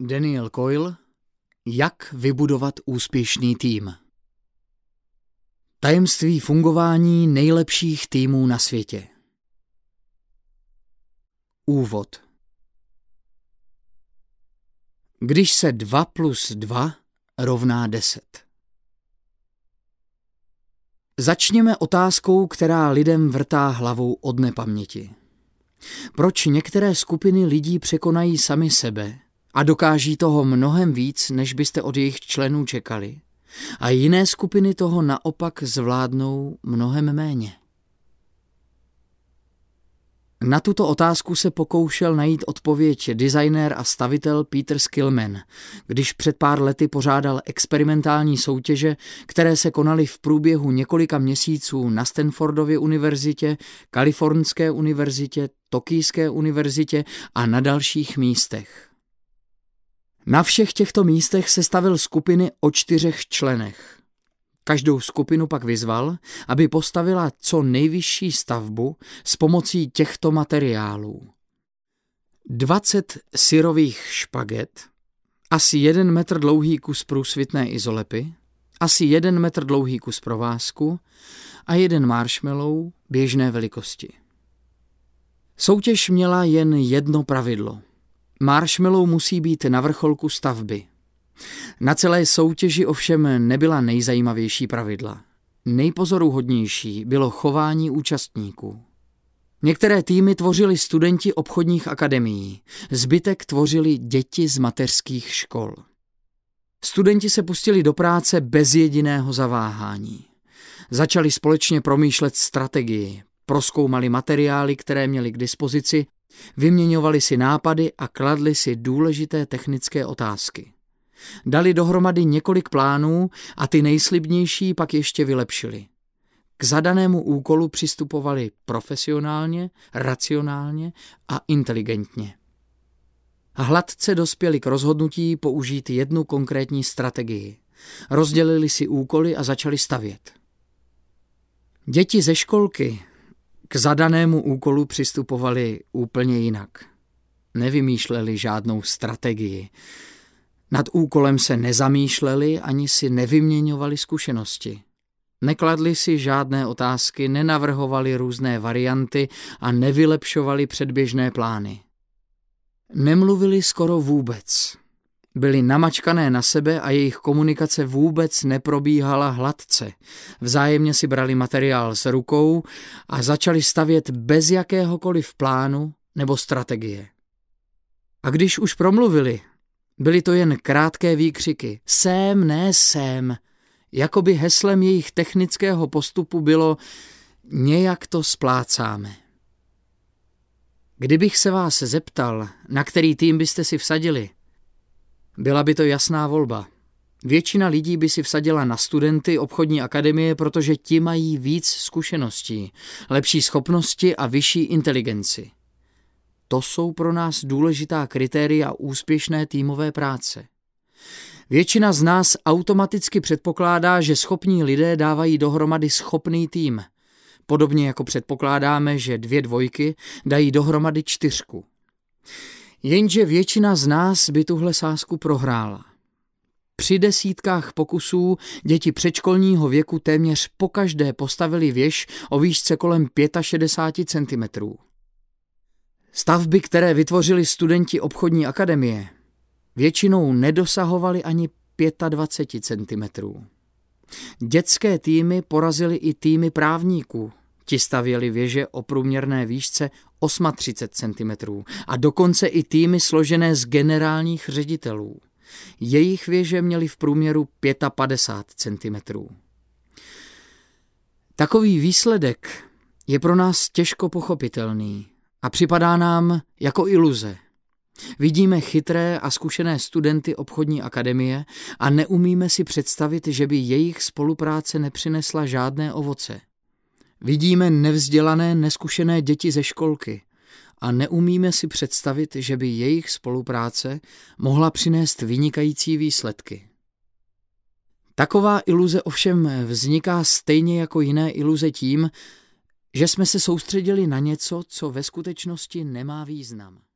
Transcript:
Daniel Coyle. Jak vybudovat úspěšný tým? Tajemství fungování nejlepších týmů na světě. Úvod. Když se 2 + 2 rovná 10. Začněme otázkou, která lidem vrtá hlavou od nepaměti. Proč některé skupiny lidí překonají sami sebe a dokáží toho mnohem víc, než byste od jejich členů čekali, a jiné skupiny toho naopak zvládnou mnohem méně? Na tuto otázku se pokoušel najít odpověď designér a stavitel Peter Skillman, když před pár lety pořádal experimentální soutěže, které se konaly v průběhu několika měsíců na Stanfordově univerzitě, Kalifornské univerzitě, Tokijské univerzitě a na dalších místech. Na všech těchto místech sestavil skupiny o 4 členech. Každou skupinu pak vyzval, aby postavila co nejvyšší stavbu s pomocí těchto materiálů. 20 syrových špaget, asi 1 metr dlouhý kus průsvitné izolepy, asi 1 metr dlouhý kus provázku a 1 marshmallow běžné velikosti. Soutěž měla jen jedno pravidlo. Marshmallow musí být na vrcholku stavby. Na celé soutěži ovšem nebyla nejzajímavější pravidla. Nejpozoruhodnější bylo chování účastníků. Některé týmy tvořili studenti obchodních akademií, zbytek tvořili děti z mateřských škol. Studenti se pustili do práce bez jediného zaváhání. Začali společně promýšlet strategii, prozkoumali materiály, které měli k dispozici, vyměňovali si nápady a kladli si důležité technické otázky. Dali dohromady několik plánů a ty nejslibnější pak ještě vylepšili. K zadanému úkolu přistupovali profesionálně, racionálně a inteligentně. A hladce dospěli k rozhodnutí použít jednu konkrétní strategii. Rozdělili si úkoly a začali stavět. Děti ze školky k zadanému úkolu přistupovali úplně jinak. Nevymýšleli žádnou strategii. Nad úkolem se nezamýšleli ani si nevyměňovali zkušenosti. Nekladli si žádné otázky, nenavrhovali různé varianty a nevylepšovali předběžné plány. Nemluvili skoro vůbec. Byli namačkané na sebe a jejich komunikace vůbec neprobíhala hladce. Vzájemně si brali materiál s rukou a začali stavět bez jakéhokoliv plánu nebo strategie. A když už promluvili, byly to jen krátké výkřiky. Sem, ne sem. Jakoby heslem jejich technického postupu bylo nějak to splácáme. Kdybych se vás zeptal, na který tým byste si vsadili, byla by to jasná volba. Většina lidí by si vsadila na studenty obchodní akademie, protože ti mají víc zkušeností, lepší schopnosti a vyšší inteligenci. To jsou pro nás důležitá kritéria úspěšné týmové práce. Většina z nás automaticky předpokládá, že schopní lidé dávají dohromady schopný tým. Podobně jako předpokládáme, že 2 dvojky dají dohromady 4. Jenže většina z nás by tuhle sázku prohrála. Při desítkách pokusů děti předškolního věku téměř pokaždé postavili věž o výšce kolem 65 cm. Stavby, které vytvořili studenti obchodní akademie, většinou nedosahovaly ani 25 cm. Dětské týmy porazily i týmy právníků. Ti stavěli věže o průměrné výšce 38 cm a dokonce i týmy složené z generálních ředitelů. Jejich věže měly v průměru 55 cm. Takový výsledek je pro nás těžko pochopitelný a připadá nám jako iluze. Vidíme chytré a zkušené studenty obchodní akademie a neumíme si představit, že by jejich spolupráce nepřinesla žádné ovoce. Vidíme nevzdělané, neskušené děti ze školky a neumíme si představit, že by jejich spolupráce mohla přinést vynikající výsledky. Taková iluze ovšem vzniká stejně jako jiné iluze tím, že jsme se soustředili na něco, co ve skutečnosti nemá význam.